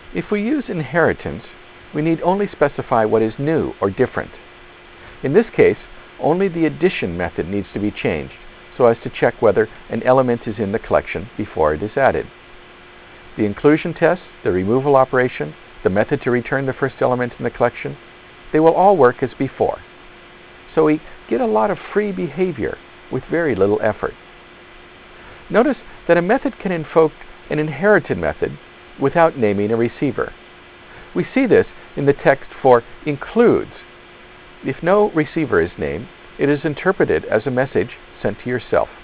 If we use inheritance, we need only specify what is new or different. In this case, only the addition method needs to be changed so as to check whether an element is in the collection before it is added. The inclusion test, the removal operation, the method to return the first element in the collection, they will all work as before. So we get a lot of free behavior with very little effort. Notice that a method can invoke an inherited method without naming a receiver. We see this in the text for includes. If no receiver is named, it is interpreted as a message sent to yourself.